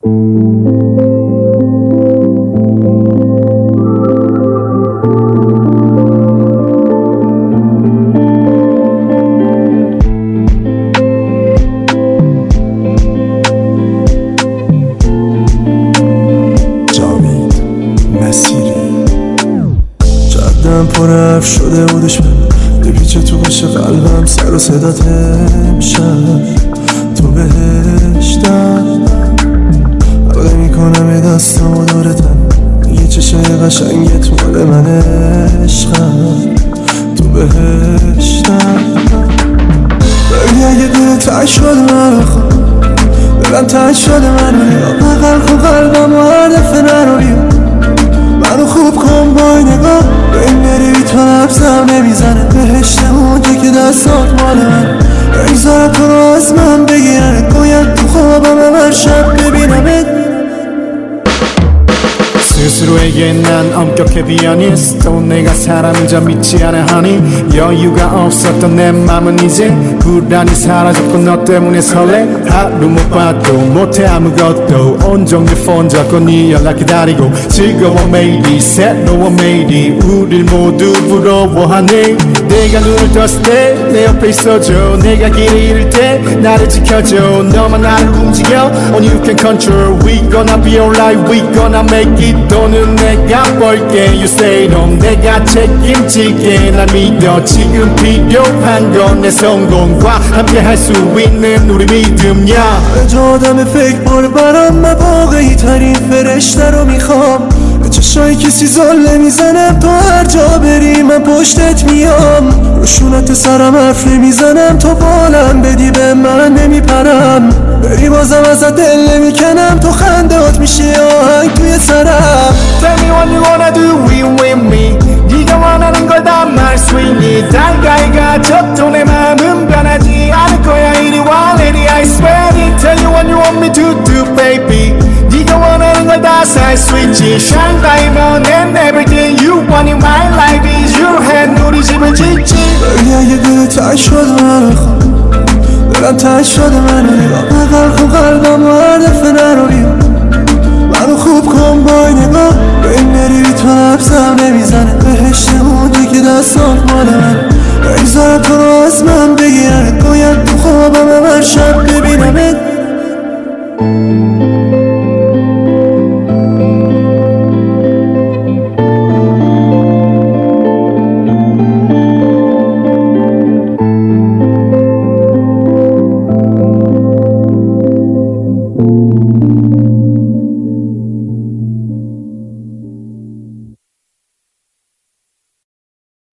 جدم پر حرف شده بودش بپیچه تو گوش قلبم سر و صدات امشب تو بهشتم حلقه میکنم یه دستم و دورتم یه چشای قشنگت مال من عشقم تو بهشتم ببین اگه دل تنگ شده من بخوام دلم تنگ شده منو نگاه بغل کن قلبم و هر دفعه نرو بیا منو خوب کن با این نگاه به این بری بی تو نفسم نمیزنه بهشت اونجا که دستات مال من ایزارت تو رو از من بگیرنه باید تو خوابم هر شب ببینمت 스스로에게 난 엄격해 비어니스트 내가 사람이자 믿지 않아 하니 여유가 없었던 내 맘은 이제 불안이 사라졌고 너 때문에 설레 하루 못 봐도 못해 아무것도 온종일 폰 잡고 네 연락 기다리고 즐거워 매일이 새로워 매일이 우릴 모두 부러워하네 내가 눈을 떴을 때 내 옆에 있어줘 내가 길을 잃을 때 나를 지켜줘 너만 나를 움직여 Only you can control We gonna be alright We gonna make it 돈은 내가 벌게 You stay home 내가 책임질게 날 믿어 지금 필요한 건 내 성공과 함께 할 수 있는 우리 믿음이야 جو آدم فکر بار برام من واقعی ترین فرشته رو میخوام به چشای کسی زله میزنم تو هر جا بری من پشتت میام روشونت سرم حرف نمیزنم تو بالم بدی به من نمیپرم بری بازم ازت دل نمیکنم تو خندات میشه آهنگ توی سرم Tell me what you wanna do with me 네가 원하는 걸 다 말 수 있니 달걀 가져도 내 맘은 변하지 않을 거야 이리 와 lady I swear it Tell you what you want me to do baby 네가 원하는 걸 다 살 수 있지 Shine diamond and everything you want in my life is your hand 우리 집을 짓지 ولی اگه دل تنگ شده من بخوام دلم تنگ شده منو نگاه بغل کن قلبم و هر دفعه نرو بیا منو خوب کن با این نگاه به این بری بی تو نفسم نمیزنه بهشت اونجا که دستات مال من ایزارت تو رو از من بگیرنه باید تو خوابم هر شب